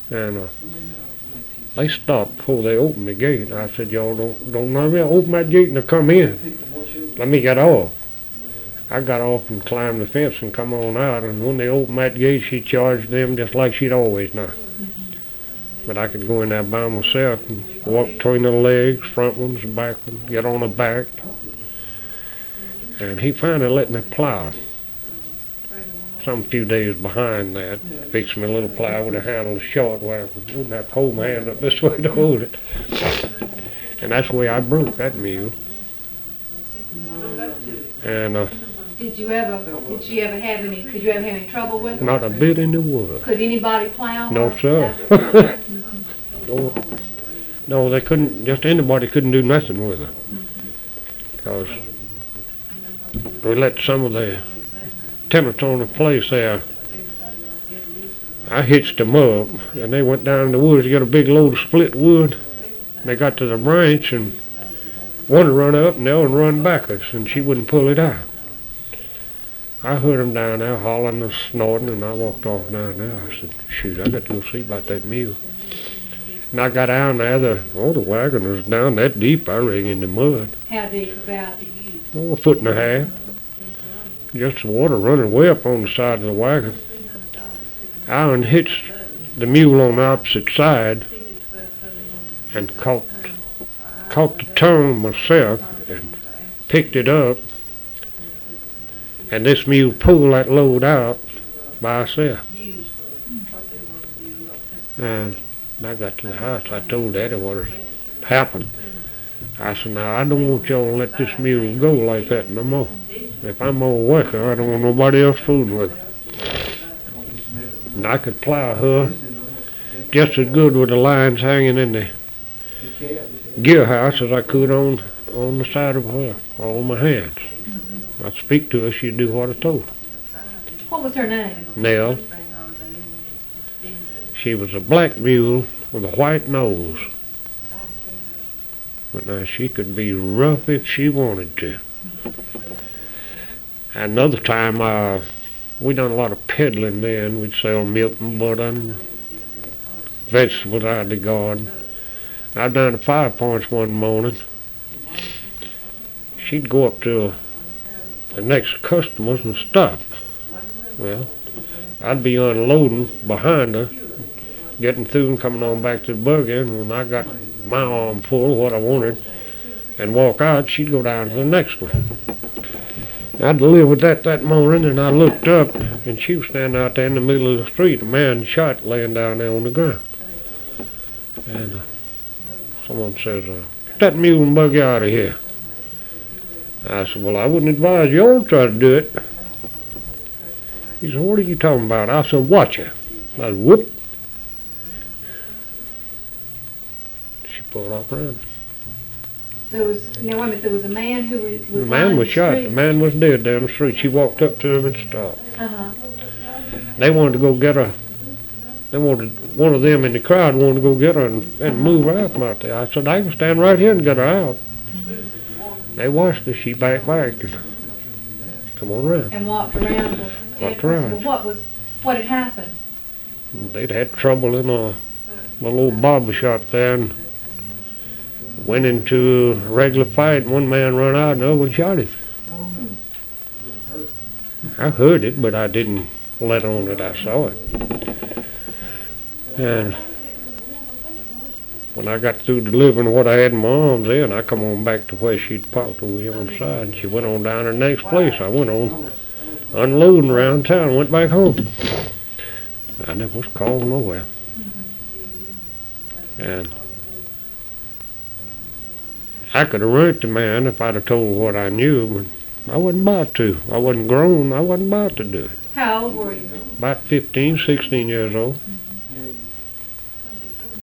And they stopped before they opened the gate. I said, y'all don't never open that gate and they'll come in. Let me get off. I got off and climbed the fence and come on out, and when they opened that gate, she charged them just like she'd always done. But I could go in there by myself and walk between the legs, front ones, back ones, get on the back. And he finally let me plow. Some few days behind that, fixed me a little plow with a handle short where I wouldn't have to hold my hand up this way to hold it. And that's the way I broke that mule. And Did you ever have any trouble with it? not a bit in the world. Could anybody plow? No, sir. No, they couldn't, just anybody couldn't do nothing with it. Because we let some of the tenants on the place there, I hitched them up, and they went down in the woods to get a big load of split wood. They got to the branch, and one would run up and the other would run backwards, and she wouldn't pull it out. I heard them down there hollering and snorting, and I walked off down there. I said, shoot, I got to go see about that mule. And I got down there, the wagon was down that deep, I reckon, in the mud. How deep about? Oh, a foot and a half. Just the water running way up on the side of the wagon. I unhitched the mule on the opposite side and caught the tongue myself and picked it up. And this mule pulled that load out by herself. And when I got to the house, I told Daddy what had happened. I said, now, I don't want y'all to let this mule go like that no more. If I'm gonna work her, I don't want nobody else fooling with her. And I could plow her just as good with the lines hanging in the gear house as I could on the side of her, or on my hands. I'd speak to her, she'd do what I told her. What was her name? Nell. She was a black mule with a white nose. But now she could be rough if she wanted to. Another time, we done a lot of peddling then. We'd sell milk and butter and vegetables out of the garden. I done at 5 Points one morning. She'd go up to the next customers and stop. Well, I'd be unloading behind her, getting through and coming on back to the buggy, and when I got my arm full of what I wanted and walk out, she'd go down to the next one. I'd delivered that morning, and I looked up, and she was standing out there in the middle of the street, a man shot laying down there on the ground. And someone says, get that mule and buggy out of here. I said, well, I wouldn't advise you all try to do it. He said, what are you talking about? I said, watch her. I said, whoop. She pulled off running. There was a man who was The man was shot. The man was dead down the street. She walked up to him and stopped. They wanted to go get her. One of them in the crowd wanted to go get her and move her out from out there. I said, I can stand right here and get her out. They watched her. She backed back and come on around. And walked around. Walked around. What had happened? They'd had trouble in a little barber shop there and went into a regular fight. One man run out and the other one shot him. I heard it, but I didn't let on that I saw it. And when I got through delivering what I had in my arms in, I come on back to where she'd parked away on the side. She went on down to the next place. I went on unloading around town, went back home. I never was called nowhere. And I could have ruined the man if I'd have told what I knew, but I wasn't about to. I wasn't grown. I wasn't about to do it. How old were you? About 15, 16 years old.